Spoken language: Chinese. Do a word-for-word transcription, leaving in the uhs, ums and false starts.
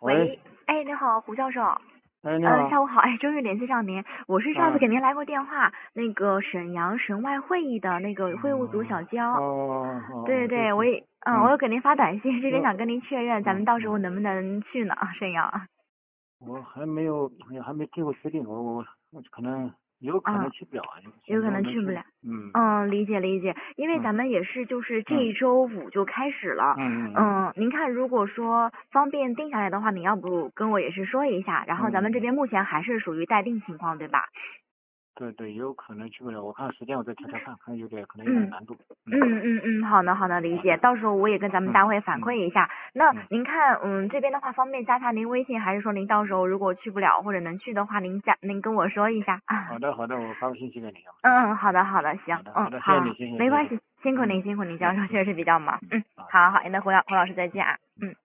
喂， 喂，哎，你好，胡教授。 哎，你呃， 好。 下午好，哎，终于联系上您。我是上次啊， 给您来过电话，那个沈阳神外会议的那个会务组小哦娇。 哦哦哦，对对对，我对， 也，嗯，我嗯， 有给您发短信，这边我想跟您确认，咱们嗯嗯， 到时候能不能去呢？沈阳。 我还没有，也还没做过决定，我我我可能有可能嗯， 去不了，现有可在没去过。 能去不了。 嗯嗯，理解理解，因为嗯咱们也是就是这嗯一周五就开始了。 嗯嗯嗯嗯，您看如果说方便定下来的话，您要不跟我也是说一下，然后咱们这嗯， 边目前还是属于待定情况，对吧？ 对对，有可能去不了，我看时间我再调调看，看有点可能有点嗯。 难度。 嗯嗯嗯嗯，好的好的，理解。到时候我也跟咱们嗯大会反馈嗯一下。那嗯， 您看，嗯，这边的话方便加下您微信，还是说您到时候如果去不了或者能去的话，您加您跟我说一下啊。 好的好的，我发个信息给你啊。嗯， 嗯，好的好的，行，嗯， 好的好的，谢谢你， 好， 谢谢谢谢。 没关系，辛苦嗯， 您辛苦您，教行， 授谢谢。 确实是比较忙。 嗯， 嗯， 好，再见。 好好，那胡老胡老师再嗯。 见啊。嗯。